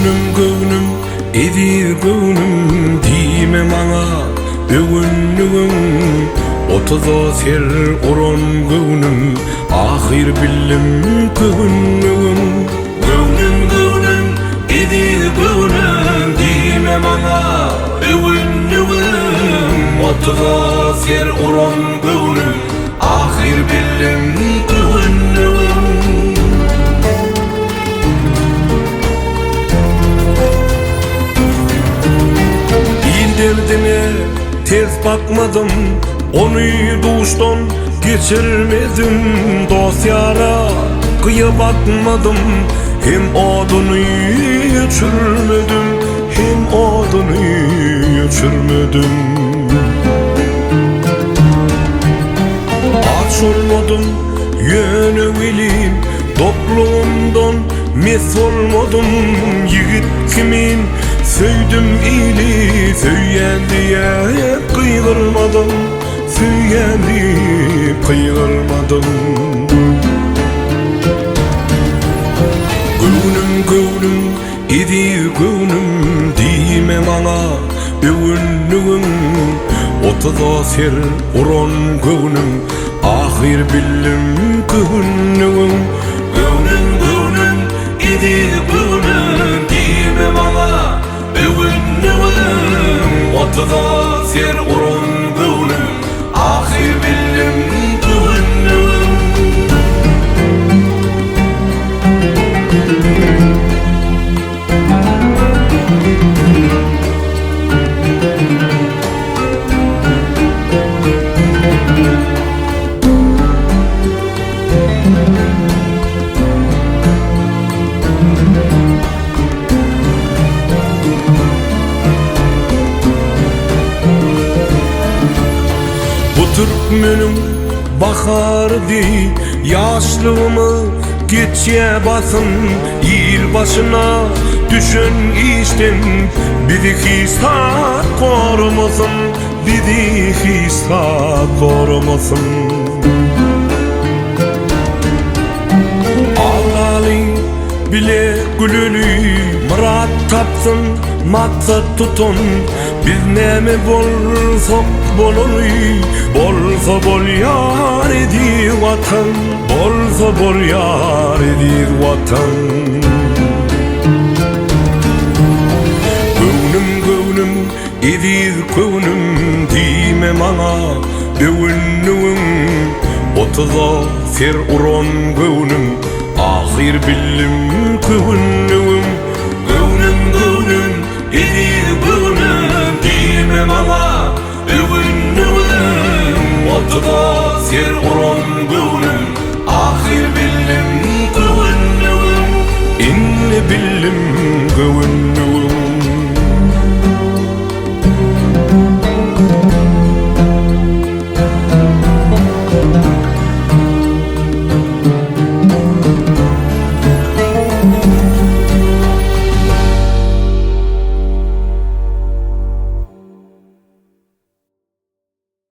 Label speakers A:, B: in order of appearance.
A: Göwnüm edi göwnüm dime maňa öwünlügüm otuza ser uran göwnüm ahir billim göwnüm göwnüm edi göwnüm dime maňa öwünlügüm otuza ser uran göwnüm ahir billim göwnüm. Derdine tez bakmadım, onu duştan geçirmedim. Dosyara kıya bakmadım, hem odunu içirmedim, hem odunu içirmedim. Aç olmadım, yönülim toplumdan mes olmadım. Yigit kimin söydüm ili, söyyen diye kıydırmadım, söyyen diye kıydırmadım. Göwnüm edi göwnüm dime maňa öwünlügüm otuza ser uran göwnüm ahir billim göwnüm göwnüm edi göwnüm dime maňa öwünlügüm otuza ser uran göwnüm ahir billim göwnüm. Türkmenim bahardı, yaşlığımı geçe basın. Yıl başına düşün işten bizi hisat korumasın, bizi hisat korumasın. Ağlalı bile gülülü murat tapsın, maksat tutun. Biz neme bolsak bolony, bolsa bol yar edi vatan, bolsa bol yar edi vatan. Göwnüm edi göwnüm dime maňa öwünlügüm otuza ser uran göwnüm ahir billim göwnüm göwnüm edi göwnüm dime maňa öwünlügüm otuza ser uran göwnüm